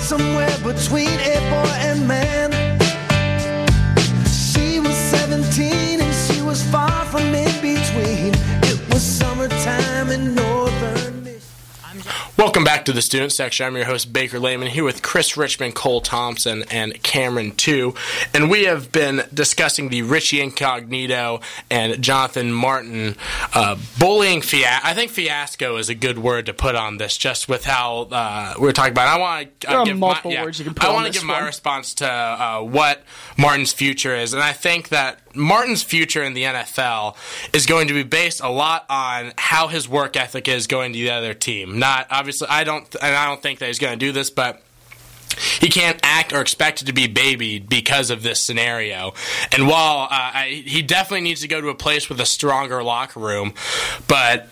somewhere between a boy and man. She was 17 and she was far from in between. It was summertime in northern Michigan. Welcome back to the Student Section. I'm your host, Baker Lehman, here with Chris Richmond, Cole Thompson, and Cameron Tu. And we have been discussing the Richie Incognito and Jonathan Martin bullying fiasco. I think fiasco is a good word to put on this, just with how we were talking about it. I want to give my response to what Martin's future is. And I think that Martin's future in the NFL is going to be based a lot on how his work ethic is going to the other team. Not obviously, I don't think that he's going to do this, but he can't act or expect to be babied because of this scenario. And while he definitely needs to go to a place with a stronger locker room, but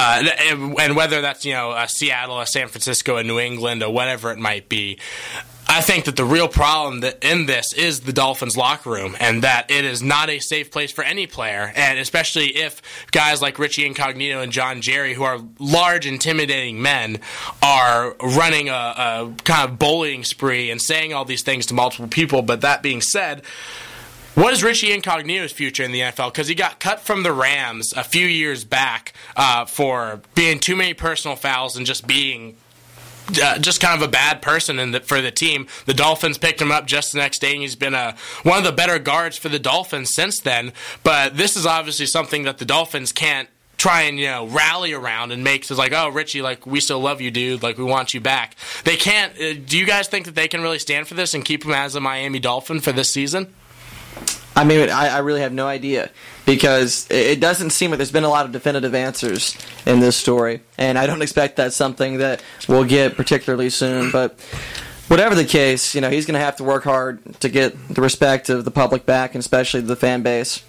and whether that's a Seattle, a San Francisco, a New England, or whatever it might be. I think that the real problem in this is the Dolphins' locker room, and that it is not a safe place for any player, and especially if guys like Richie Incognito and John Jerry, who are large, intimidating men, are running a kind of bullying spree and saying all these things to multiple people. But that being said, what is Richie Incognito's future in the NFL? Because he got cut from the Rams a few years back for being too many personal fouls and just being just kind of a bad person for the team. The Dolphins picked him up just the next day, and he's been one of the better guards for the Dolphins since then. But this is obviously something that the Dolphins can't try and rally around and make it like, oh, Richie, like, we still love you, dude, like, we want you back. They can't. Do you guys think that they can really stand for this and keep him as a Miami Dolphin for this season? I mean, I really have no idea, because it doesn't seem like there's been a lot of definitive answers in this story, and I don't expect that's something that we'll get particularly soon. But whatever the case, he's going to have to work hard to get the respect of the public back, and especially the fan base.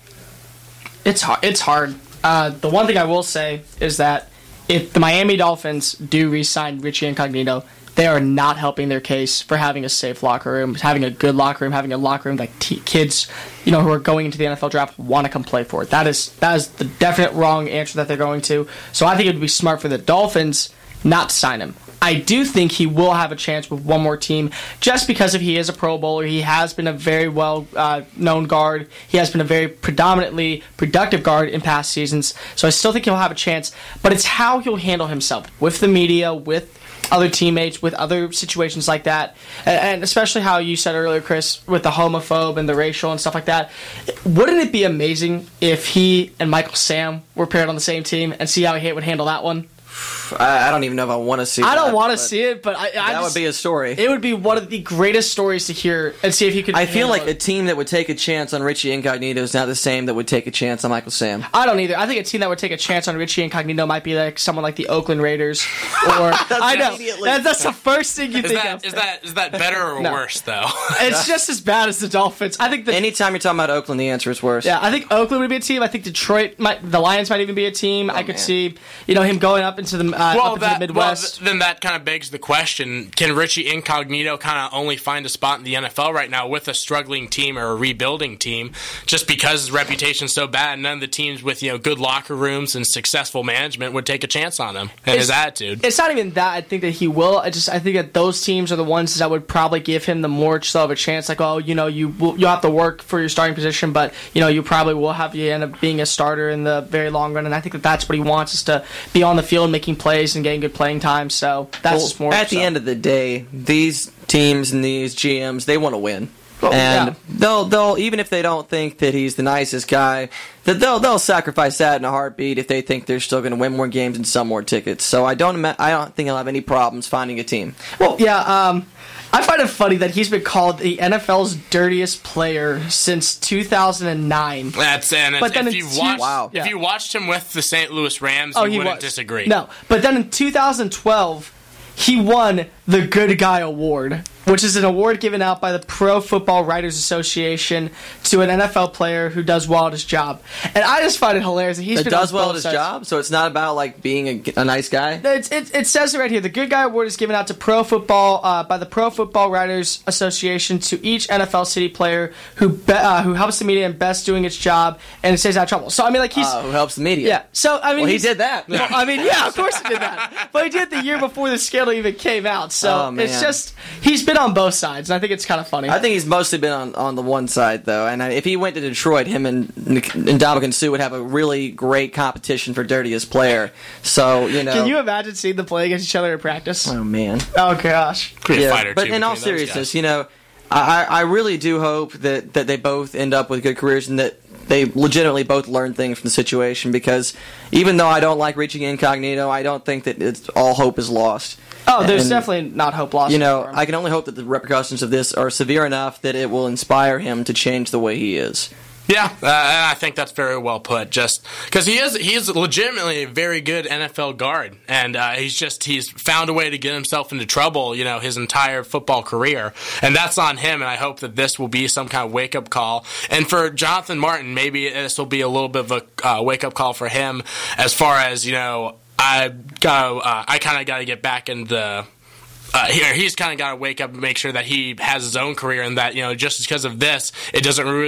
It's hard. The one thing I will say is that if the Miami Dolphins do re-sign Richie Incognito, they are not helping their case for having a safe locker room, having a good locker room, having a locker room that kids, who are going into the NFL draft want to come play for. That is the definite wrong answer that they're going to. So I think it would be smart for the Dolphins not to sign him. I do think he will have a chance with one more team, just because he is a Pro Bowler. He has been a very well-known guard. He has been a very predominantly productive guard in past seasons. So I still think he'll have a chance. But it's how he'll handle himself with the media, with other teammates, with other situations like that, and especially how you said earlier, Chris, with the homophobe and the racial and stuff like that. Wouldn't it be amazing if he and Michael Sam were paired on the same team, and see how he would handle that one? I don't even know if I want to see it. I don't want to see it, but that would be a story. It would be one of the greatest stories to hear, and see if you could. I feel like a team that would take a chance on Richie Incognito is not the same that would take a chance on Michael Sam. I don't either. I think a team that would take a chance on Richie Incognito might be like someone like the Oakland Raiders, or I know that's the first thing you think of. Is that better or worse though? It's just as bad as the Dolphins. I think anytime you're talking about Oakland, the answer is worse. Yeah, I think Oakland would be a team. I think Detroit, the Lions might even be a team. I could see him going up into the the Midwest. Well, then that kind of begs the question, can Richie Incognito kind of only find a spot in the NFL right now with a struggling team or a rebuilding team, just because his reputation's so bad? None of the teams with good locker rooms and successful management would take a chance on him and his attitude. It's not even that I think that he will. I think that those teams are the ones that would probably give him the more of a chance. Like, you'll have to work for your starting position, but you probably will have you end up being a starter in the very long run. And I think that that's what he wants, is to be on the field making plays and getting good playing time. So that's just more. At the end of the day, these teams and these GMs, they want to win. And they'll even if they don't think that he's the nicest guy, that they'll sacrifice that in a heartbeat if they think they're still going to win more games and sell more tickets. So I don't think he'll have any problems finding a team. Well, yeah. I find it funny that he's been called the NFL's dirtiest player since 2009. If you watched him with the St. Louis Rams, you wouldn't disagree. No, but then in 2012, he won the Good Guy Award, which is an award given out by the Pro Football Writers Association to an NFL player who does well at his job. And I just find it hilarious that he does well at his job, so it's not about like being a nice guy. It says it right here. The Good Guy Award is given out to Pro Football by the Pro Football Writers Association to each NFL city player who helps the media and best doing its job and stays out of trouble. So I mean, like he's who helps the media. Yeah. So I mean, he did that. Well, I mean, yeah, of course he did that. But he did it the year before the scale scandal even came out. So Oh, man. it's just, he's been on both sides, and I think it's kind of funny. I think he's mostly been on the one side, though. And if he went to Detroit, him and Ndamukong Suh would have a really great competition for dirtiest player. So, Can you imagine seeing them play against each other in practice? Oh, man. Oh, gosh. Could be a fight or but two in all between those seriousness, guys. I really do hope that they both end up with good careers and that they legitimately both learn things from the situation, because even though I don't like Richie Incognito, I don't think that all hope is lost. Oh, there's And, definitely not hope lost. For him. I can only hope that the repercussions of this are severe enough that it will inspire him to change the way he is. Yeah, and I think that's very well put. Just because he's legitimately a very good NFL guard, and he's found a way to get himself into trouble, his entire football career, and that's on him. And I hope that this will be some kind of wake up call. And for Jonathan Martin, maybe this will be a little bit of a wake up call for him, as far as I kind of got to get back in the. He's kind of got to wake up and make sure that he has his own career, and that just because of this, it doesn't ruin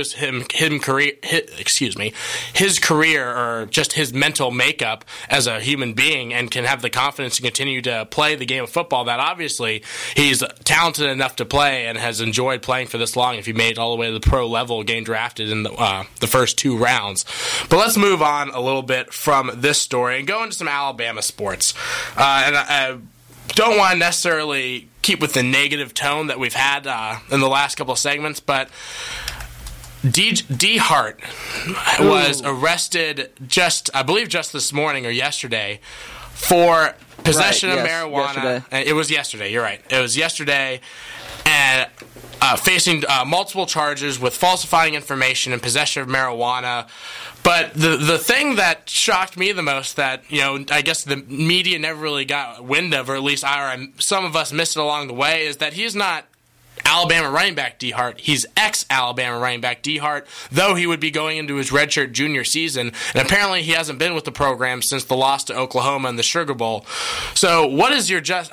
his career or just his mental makeup as a human being, and can have the confidence to continue to play the game of football that obviously he's talented enough to play and has enjoyed playing for this long. If he made it all the way to the pro level, getting drafted in the first 2 rounds. But let's move on a little bit from this story and go into some Alabama sports. Don't want to necessarily keep with the negative tone that we've had in the last couple of segments, but D. Hart was arrested I believe just this morning or yesterday for possession of marijuana. Yesterday. It was yesterday, you're right. It was yesterday, and facing multiple charges with falsifying information and possession of marijuana. But the thing that shocked me the most, that I guess the media never really got wind of, or at least some of us missed it along the way, is that he's not Alabama running back D. Hart. He's ex-Alabama running back D. Hart, though he would be going into his redshirt junior season. And apparently he hasn't been with the program since the loss to Oklahoma in the Sugar Bowl. So what is your, just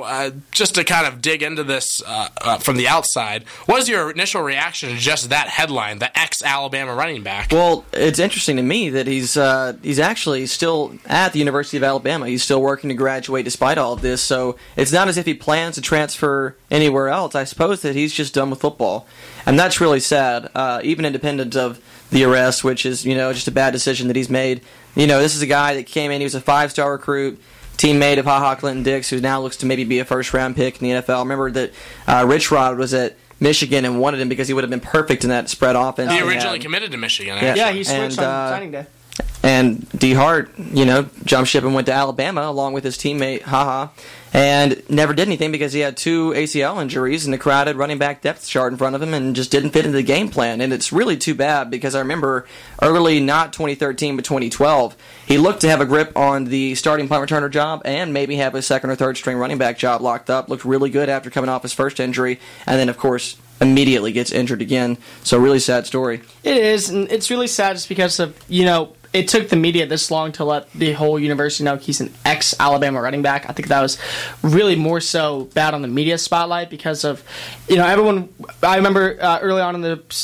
to kind of dig into this from the outside, what is your initial reaction to just that headline, the ex-Alabama running back? Well, it's interesting to me that he's actually still at the University of Alabama. He's still working to graduate despite all of this, so it's not as if he plans to transfer anywhere else. I suppose that he's just done with football, and that's really sad, even independent of the arrest, which is just a bad decision that he's made. This is a guy that came in, he was a 5-star recruit, teammate of HaHa Clinton Dix, who now looks to maybe be a first-round pick in the NFL. Remember that Rich Rod was at Michigan and wanted him because he would have been perfect in that spread offense. He originally committed to Michigan. Yeah, he switched on signing day. And D. Hart, jumped ship and went to Alabama along with his teammate, HaHa, and never did anything because he had 2 ACL injuries and the crowded running back depth chart in front of him and just didn't fit into the game plan. And it's really too bad because I remember early, not 2013, but 2012, he looked to have a grip on the starting punt returner job and maybe have a second or third string running back job locked up. Looked really good after coming off his first injury, and then, of course, immediately gets injured again. So really sad story. It is, and it's really sad just because of, it took the media this long to let the whole university know he's an ex-Alabama running back. I think that was really more so bad on the media spotlight because of, everyone. I remember early on in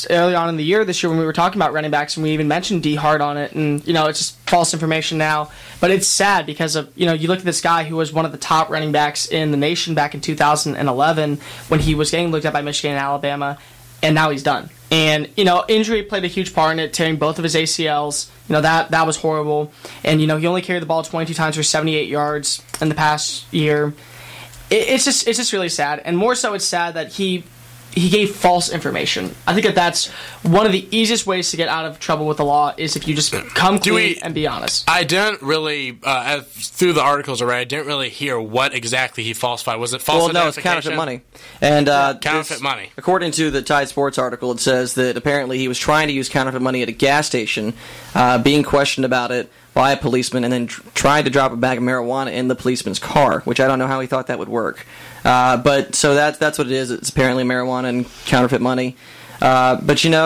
the year this year when we were talking about running backs and we even mentioned D. Hart on it, and it's just false information now. But it's sad because of you look at this guy who was one of the top running backs in the nation back in 2011 when he was getting looked at by Michigan and Alabama, and now he's done. And, injury played a huge part in it, tearing both of his ACLs. That was horrible. And, he only carried the ball 22 times for 78 yards in the past year. It's just really sad. And more so, it's sad that he gave false information. I think that's one of the easiest ways to get out of trouble with the law is if you just come clean and be honest. I didn't really, through the articles already, I didn't really hear what exactly he falsified. Was it false identification? Well, no, it's counterfeit money. And counterfeit money. According to the Tide Sports article, it says that apparently he was trying to use counterfeit money at a gas station, being questioned about it by a policeman, and then tried to drop a bag of marijuana in the policeman's car, which I don't know how he thought that would work. But so that's what it is. It's apparently marijuana and counterfeit money. But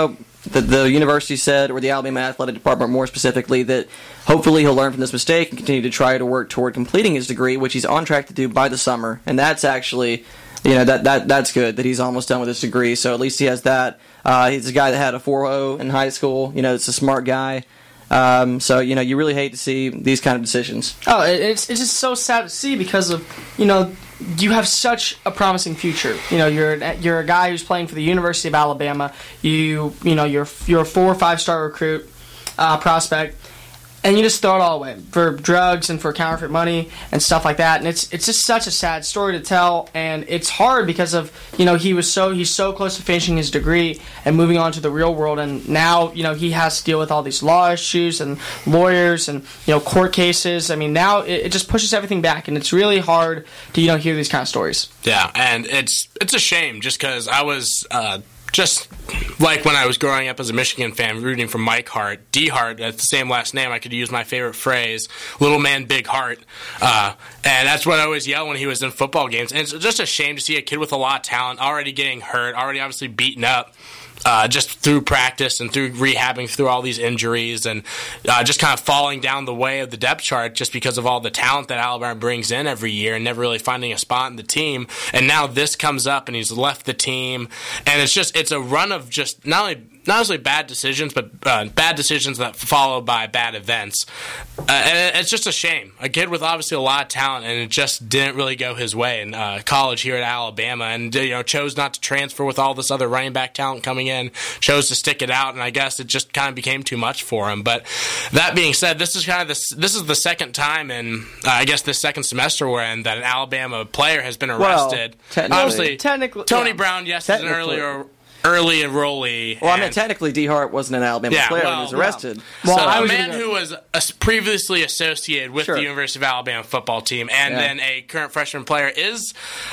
the university said, or the Alabama Athletic Department more specifically, that hopefully he'll learn from this mistake and continue to try to work toward completing his degree, which he's on track to do by the summer. And that's actually, that's good that he's almost done with his degree. So at least he has that. He's a guy that had a 4.0 in high school. It's a smart guy. So you really hate to see these kind of decisions. Oh, it's just so sad to see because of you have such a promising future. You know, you're a guy who's playing for the University of Alabama. You're a 4 or 5 star recruit prospect. And you just throw it all away for drugs and for counterfeit money and stuff like that. And it's just such a sad story to tell. And it's hard because of, he's so close to finishing his degree and moving on to the real world. And now, he has to deal with all these law issues and lawyers and, court cases. I mean, now it just pushes everything back. And it's really hard to, hear these kind of stories. Yeah, and it's a shame just because I was... just like when I was growing up as a Michigan fan, rooting for Mike Hart, D. Hart, that's the same last name. I could use my favorite phrase, little man, big heart. And that's what I always yell when he was in football games. And it's just a shame to see a kid with a lot of talent already getting hurt, already obviously beaten up. Just through practice and through rehabbing through all these injuries and just kind of falling down the way of the depth chart just because of all the talent that Alabama brings in every year and never really finding a spot in the team. And now this comes up and he's left the team. And it's a run of just not only bad decisions, but bad decisions that follow by bad events. And it's just a shame. A kid with obviously a lot of talent, and it just didn't really go his way in college here at Alabama, and chose not to transfer with all this other running back talent coming in, chose to stick it out, and I guess it just kind of became too much for him. But that being said, this is the second time in I guess this second semester we're in that an Alabama player has been arrested. Technically, Tony Brown, yes, is an early enrollee. Well, I mean, technically, D. Hart wasn't an Alabama player when he was arrested. Well, a man who was previously associated with the University of Alabama football team and then a current freshman player is.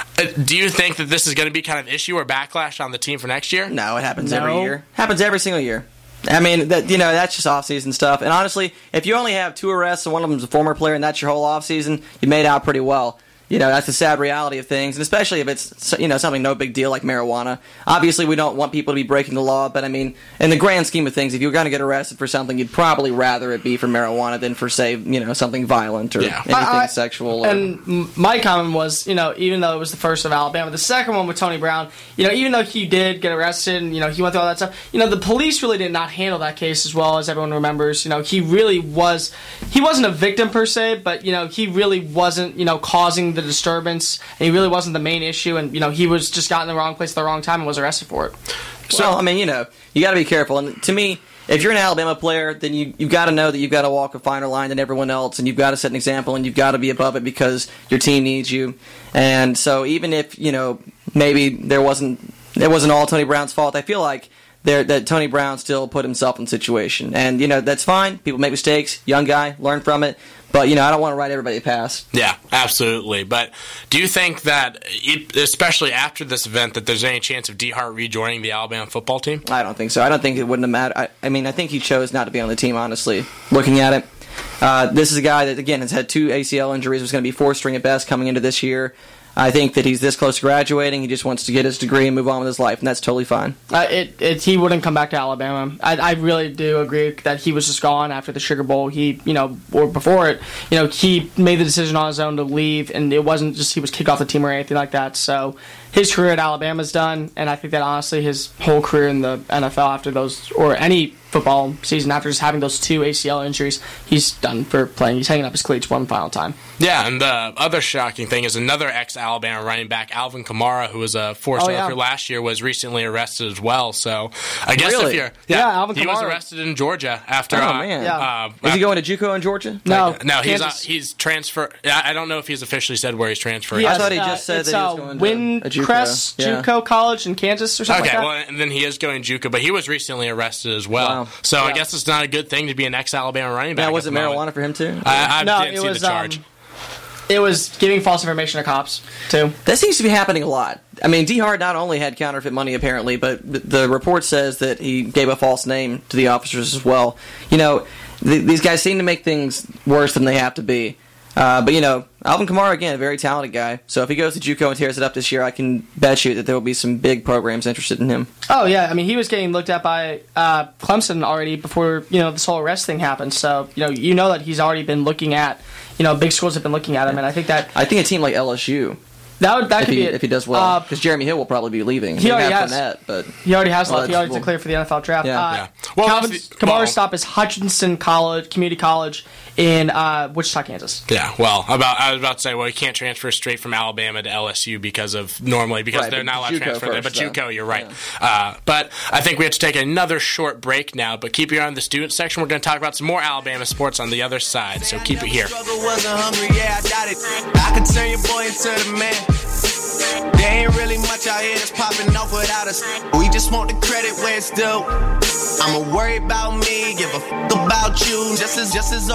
Do you think that this is going to be kind of issue or backlash on the team for next year? No, it happens every year. Happens every single year. I mean, that's just off-season stuff. And honestly, if you only have 2 arrests and one of them is a former player and that's your whole off-season, you made out pretty well. That's the sad reality of things, and especially if it's, something no big deal like marijuana. Obviously, we don't want people to be breaking the law, but I mean, in the grand scheme of things, if you're going to get arrested for something, you'd probably rather it be for marijuana than for, say, something violent or anything sexual. And my comment was, even though it was the first of Alabama, the second one with Tony Brown, even though he did get arrested and, he went through all that stuff, the police really did not handle that case as well as everyone remembers. He really was, he wasn't a victim per se, but, he really wasn't, causing the disturbance, and he really wasn't the main issue, and he was just got in the wrong place at the wrong time and was arrested for it. So I mean, you got to be careful. And to me, if you're an Alabama player, then you've got to know that you've got to walk a finer line than everyone else, and you've got to set an example, and you've got to be above it because your team needs you. And so even if maybe it wasn't all Tony Brown's fault, I feel like that Tony Brown still put himself in the situation, and that's fine. People make mistakes. Young guy, learn from it. But, I don't want to write everybody past. Yeah, absolutely. But do you think that, especially after this event, that there's any chance of D. Hart rejoining the Alabama football team? I don't think so. I don't think it wouldn't have mattered. I mean, I think he chose not to be on the team, honestly, looking at it. This is a guy that, again, has had 2 ACL injuries, was going to be 4th string at best coming into this year. I think that he's this close to graduating. He just wants to get his degree and move on with his life, and that's totally fine. He wouldn't come back to Alabama. I really do agree that he was just gone after the Sugar Bowl. He, or before it, he made the decision on his own to leave, and it wasn't just he was kicked off the team or anything like that. So his career at Alabama is done, and I think that honestly his whole career in the NFL after those, or any football season after just having those 2 ACL injuries, he's done for playing. He's hanging up his cleats one final time. Yeah, and the other shocking thing is another ex-Alabama running back, Alvin Kamara, who was a 4-star recruit last year, was recently arrested as well. So I guess if you're... Yeah, Alvin Kamara. He was arrested in Georgia after... Oh, man. Is he going to JUCO in Georgia? No, he's transferred... I don't know if he's officially said where he's transferring. I thought he just said that he was going to Windcrest JUCO College in Kansas or something like that. Okay, well, and then he is going JUCO, but he was recently arrested as well. Wow. So I guess it's not a good thing to be an ex-Alabama running back. Now, was it marijuana for him, too? I didn't see the charge. It was giving false information to cops, too. That seems to be happening a lot. I mean, D. Hart not only had counterfeit money, apparently, but the report says that he gave a false name to the officers as well. These guys seem to make things worse than they have to be. But Alvin Kamara, again, a very talented guy. So if he goes to JUCO and tears it up this year, I can bet you that there will be some big programs interested in him. Oh, yeah. I mean, he was getting looked at by Clemson already before, this whole arrest thing happened. So, you know that he's already been looking at, big schools have been looking at him. And I think a team like LSU... That could be it. If he does well. Because Jeremy Hill will probably be leaving. He already has. He already has left. He already declared for the NFL draft. Yeah. Kamara's stop is Hutchinson College, Community College in Wichita, Kansas. Yeah, well, I was about to say, well, you can't transfer straight from Alabama to LSU because Right, they're not allowed to JUCO transfer there. But first, JUCO, you're right. But I think we have to take another short break now. But keep your eye on the student section. We're going to talk about some more Alabama sports on the other side. So keep it here. Struggle wasn't hungry, yeah, I doubt it. I could turn your boy into the man. There ain't really much out here that's popping off without us. We just want the credit where it's due. I'ma worry about me, give a f*** about you, just as